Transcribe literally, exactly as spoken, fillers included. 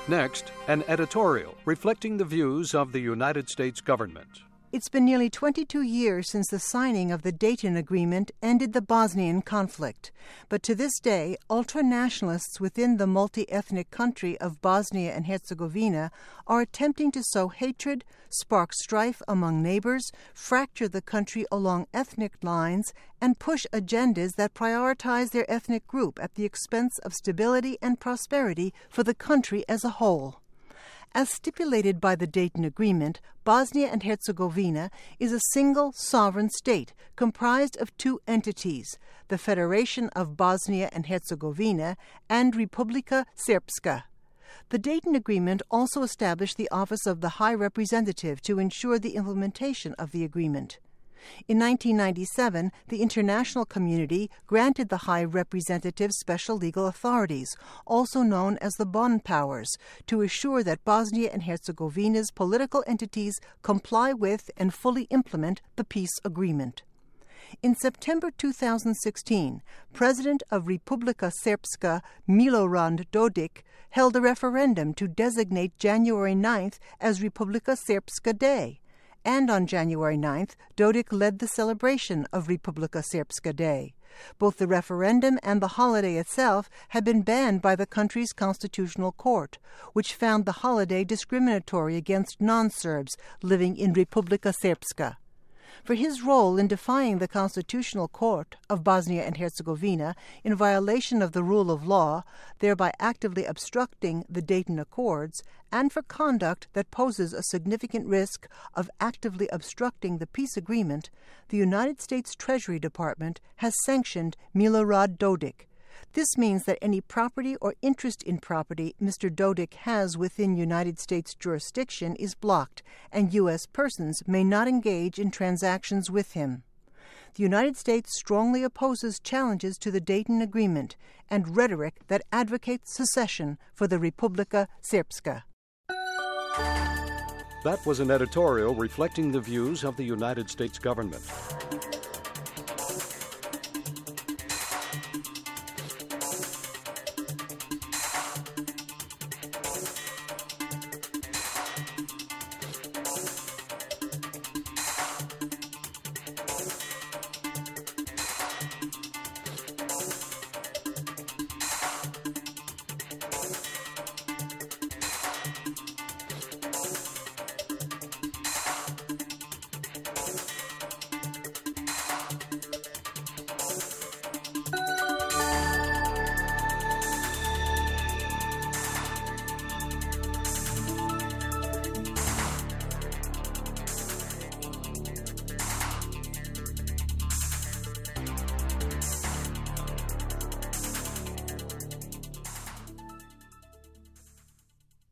Next, an editorial reflecting the views of the United States government. It's been nearly twenty-two years since the signing of the Dayton Agreement ended the Bosnian conflict. But to this day, ultra-nationalists within the multi-ethnic country of Bosnia and Herzegovina are attempting to sow hatred, spark strife among neighbors, fracture the country along ethnic lines, and push agendas that prioritize their ethnic group at the expense of stability and prosperity for the country as a whole. As stipulated by the Dayton Agreement, Bosnia and Herzegovina is a single sovereign state comprised of two entities, the Federation of Bosnia and Herzegovina and Republika Srpska. The Dayton Agreement also established the Office of the High Representative to ensure the implementation of the agreement. In nineteen ninety-seven, the international community granted the High Representative special legal authorities, also known as the Bonn Powers, to assure that Bosnia and Herzegovina's political entities comply with and fully implement the peace agreement. In September two thousand sixteen, President of Republika Srpska Milorad Dodik held a referendum to designate January ninth as Republika Srpska Day. And on January ninth, Dodik led the celebration of Republika Srpska Day. Both the referendum and the holiday itself had been banned by the country's constitutional court, which found the holiday discriminatory against non-Serbs living in Republika Srpska. For his role in defying the Constitutional Court of Bosnia and Herzegovina in violation of the rule of law, thereby actively obstructing the Dayton Accords, and for conduct that poses a significant risk of actively obstructing the peace agreement, the United States Treasury Department has sanctioned Milorad Dodik. This means that any property or interest in property Mister Dodik has within United States jurisdiction is blocked, and U S persons may not engage in transactions with him. The United States strongly opposes challenges to the Dayton Agreement and rhetoric that advocates secession for the Republika Srpska. That was an editorial reflecting the views of the United States government.